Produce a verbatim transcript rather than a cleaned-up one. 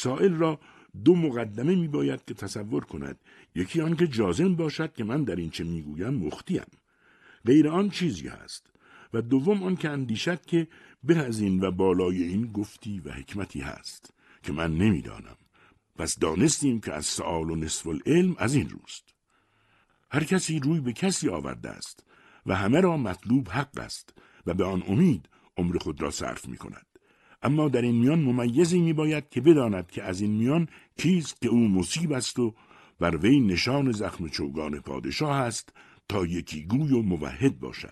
سائل را دو مقدمه می باید که تصور کند. یکی آن که جازم باشد که من در این چه می گویم مختیم، غیر آن چیزی هست، و دوم آن که اندیشد که به از این و بالای این گفتی و حکمتی هست که من نمی دانم. پس دانستیم که از سؤال و نصف العلم از این روست. هر کسی روی به کسی آورده است و همه را مطلوب حق است و به آن امید عمر خود را صرف می کند. اما در این میان ممیزی می باید که بداند که از این میان کیست که او مصیب است و بر وی نشان زخم چوگان پادشاه است تا یکی گوی و موحد باشد.